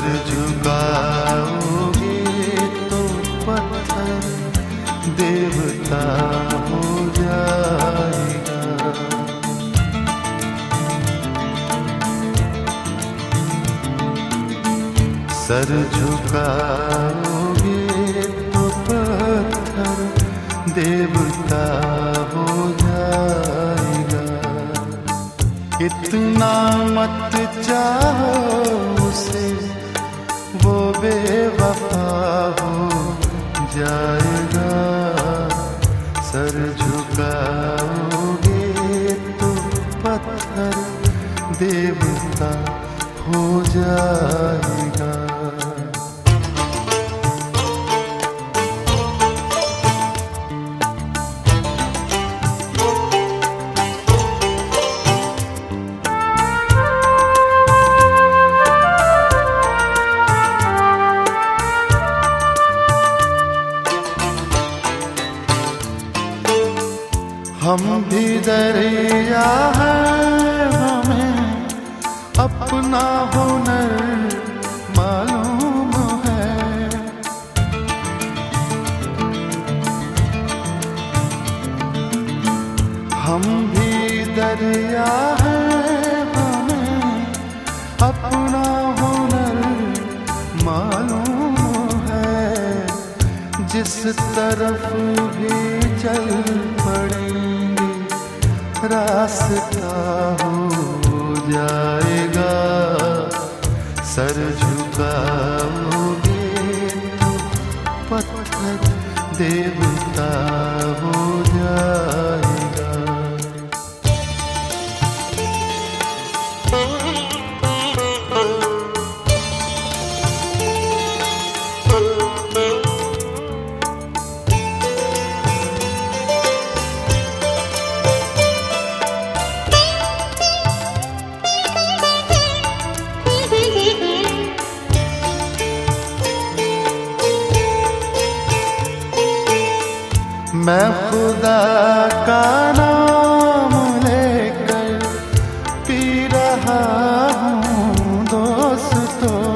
Sir झुकाओगे तो पत्थर देवता हो जाएगा। सर झुकाओगे तो पत्थर देवता हो जाएगा। इतना मत चाहो उसे, वो बेवफा हो जाएगा। सर झुकाओगे तो पत्थर देवता हो जाएगा। हम भी दरिया हैं, हमें अपना हुनर मालूम है। हम भी दरिया हैं, हमें अपना हुनर मालूम है। जिस तरफ भी चल पड़े रास्ता हो जाएगा। सर झुकाओगे तो पत्थर देवता हो जाएगा। मैं खुदा का नाम लेकर पी रहा हूँ दोस्तों।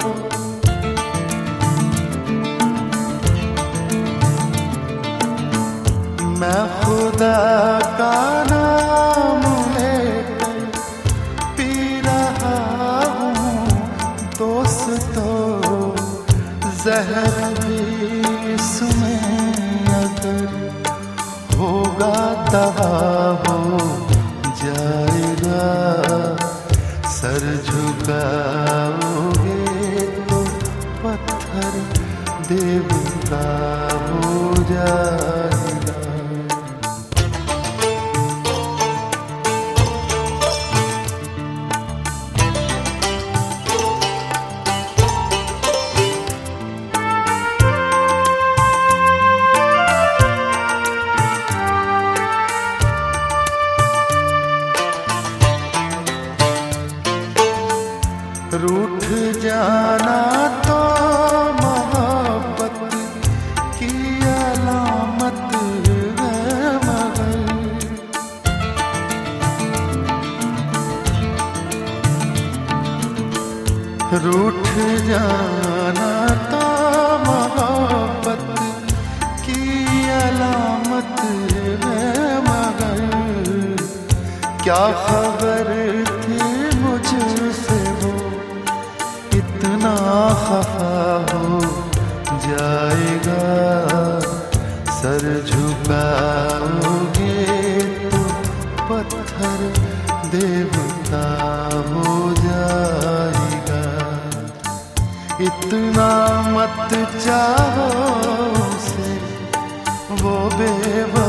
मैं खुदा का नाम लेकर पी रहा हूँ दोस्तों। जहर भी इसमें अगर होगा दवा हो जाएगा। सर झुकाओगे तो पत्थर देवता हो जाएगा। रूठ जाना तो मोहब्बत की अलामत है, मगर रूठ जाना तो मोहब्बत की अलामत है, मगर क्या खबर थी मुझसे वो इतना खफा हो जाएगा। सर झुकाओगे तो पत्थर देवता हो जाएगा। इतना मत चाहो उसे, वो बेवफा